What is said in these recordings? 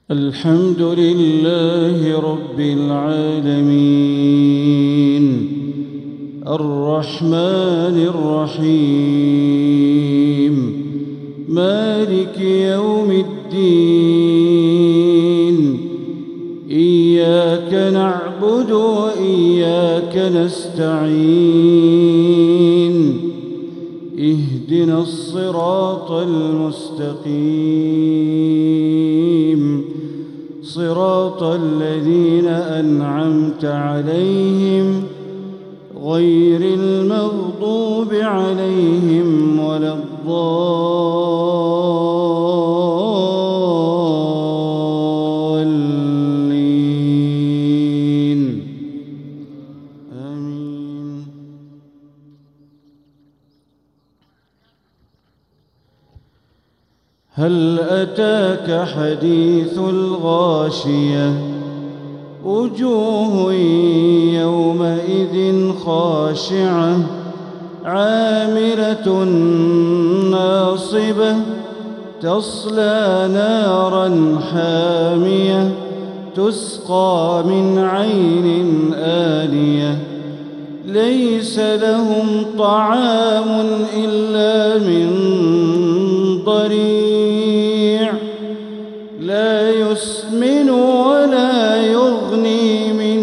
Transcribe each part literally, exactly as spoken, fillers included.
الحمد لله رب العالمين الرحمن الرحيم مالك يوم الدين إياك نعبد وإياك نستعين اهدنا الصراط المستقيم صراط الذين أنعمت عليهم غير المغضوب عليهم ولا الضالين آمين. هل أتاك حديث الغاشية وجوه يومئذ خاشعة عاملة ناصبة تصلى نارا حامية تسقى من عين آنية ليس لهم طعام إلا من ضريع لا يسمن ولا يغني من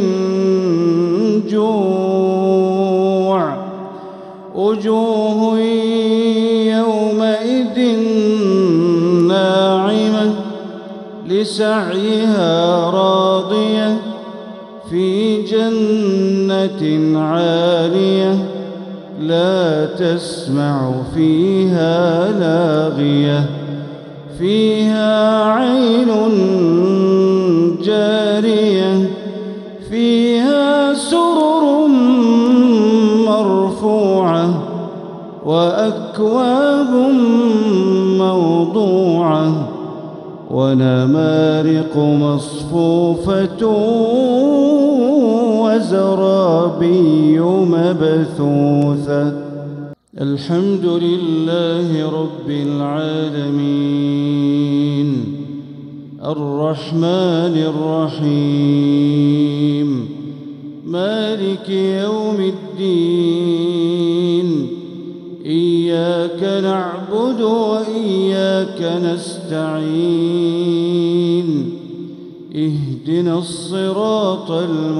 جوع وجوه يومئذ ناعمة لسعيها راضية في جنة عالية لا تسمع فيها لاغية فيها عين جارية فيها سرر مرفوعة وأكواب موضوعة ونمارق مصفوفة وزرابي مبثوثة. الحمد لله رب العالمين الرحمن الرحيم مالك يوم الدين إياك نعبد وإياك نستعين اهدنا الصراط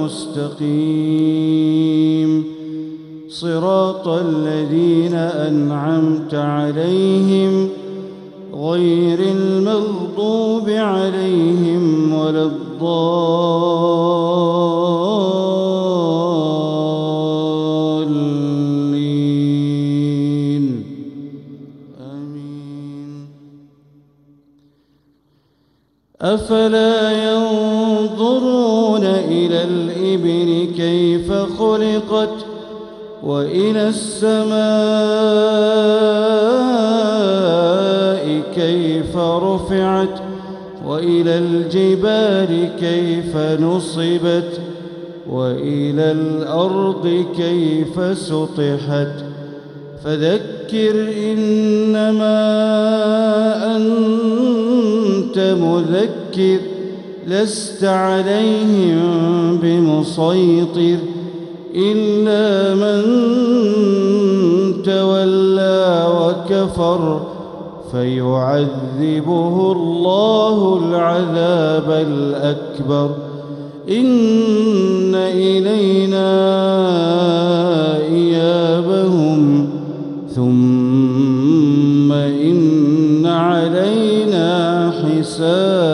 المستقيم صراط الذين أنعمت عليهم غير المغضوب عليهم ولا الضالين آمين. أفلا ينظرون إلى الإبل كيف خلقت وإلى السماء كيف رفعت وإلى الجبال كيف نصبت وإلى الأرض كيف سطحت فذكر إنما أنت مذكر لست عليهم بمسيطر إلا من تولى وكفر فيعذبه الله العذاب الأكبر إن إلينا إيابهم ثم إن علينا حسابهم.